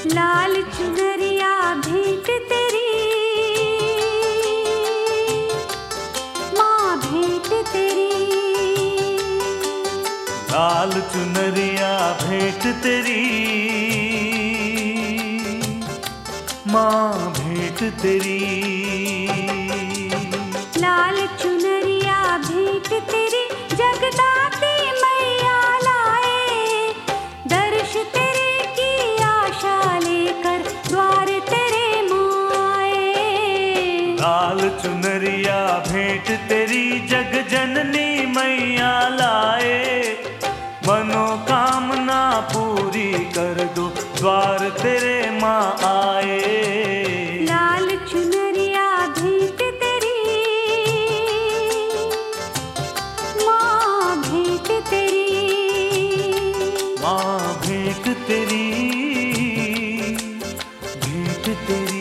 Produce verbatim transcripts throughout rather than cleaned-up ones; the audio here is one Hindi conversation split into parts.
लाल चुनरिया भेंट तेरी, माँ भेंट तेरी। लाल चुनरिया भेंट तेरी, माँ भेंट तेरी। लाल चुनरिया भेंट तेरी, जगदाती मैया लाए। दर्श तेरे की आशा लेकर द्वार तेरे माए। लाल चुनरिया भेंट तेरी, जग जननी मैया लाए। मनोकामना पूरी कर दो, द्वार तेरे माँ आए। लाल चुनरिया भेंट तेरी, माँ भेंट तेरी। माँ भेंट तेरी, भेंट तेरी।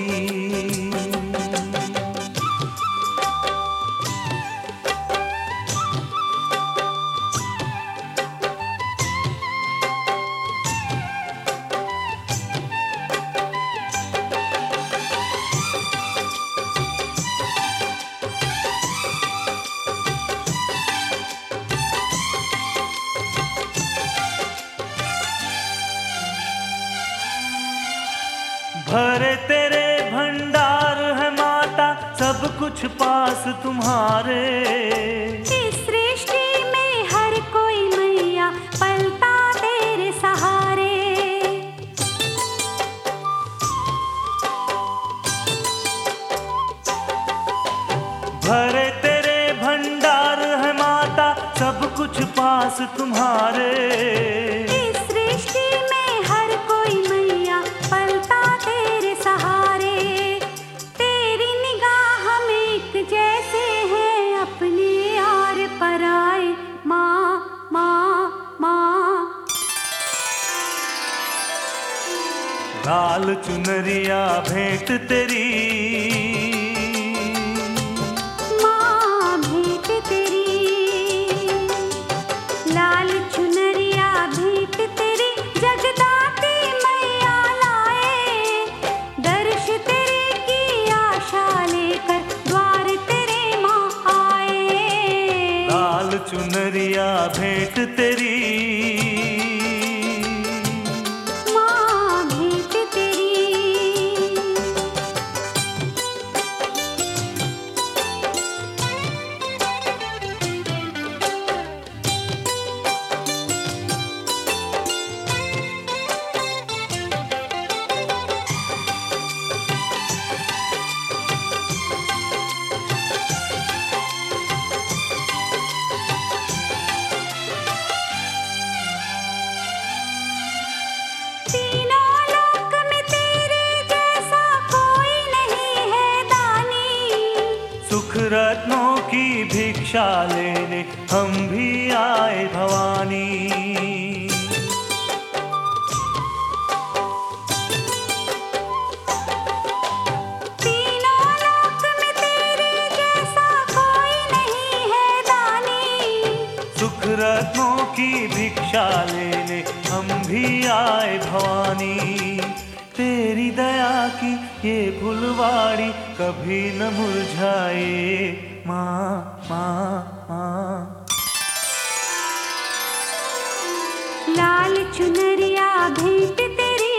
भरे तेरे भंडार है माता, सब कुछ पास तुम्हारे। इस सृष्टि में हर कोई मैया पलता तेरे सहारे। भरे तेरे भंडार है माता, सब कुछ पास तुम्हारे। इस सृष्टि में हर कोई मैया पलता तेरे सहारे। तेरी निगाह में एक जैसे हैं अपने यार पराए। माँ माँ माँ। लाल चुनरिया भेंट तेरी, माँ भेंट तेरी। लाल चुनरिया भेंट तेरी, जगदाती मैया लाए। दर्श तेरे की आशा लेकर द्वार तेरे माँ आए। लाल चुनरिया भेंट तेरी, माँ भेंट तेरी। तीनों लोक में तेरे जैसा कोई नहीं है दानी। सुख रत्नों की भिक्षा लेने हम भी आए भवानी। तीनों लोक में तेरे जैसा कोई नहीं है दानी। सुख रत्नों की भिक्षा लेने हम भी आए भवानी। तेरी दया की ये फुलवाड़ी कभी न मुरझाए। माँ माँ माँ। लाल चुनरिया भेंट तेरी,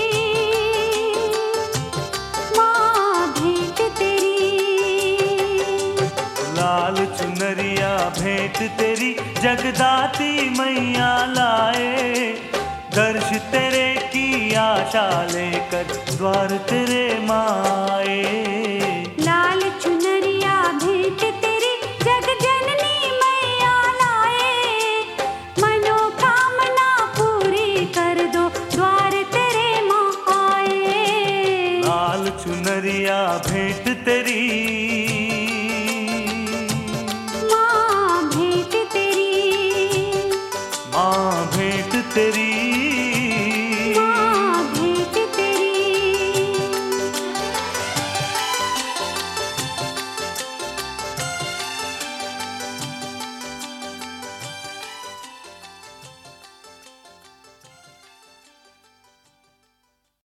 माँ भेंट तेरी। लाल चुनरिया भेंट तेरी, जगदाती मैया लाए। दर्श तेरे की आशा लेकर द्वार तेरे माए।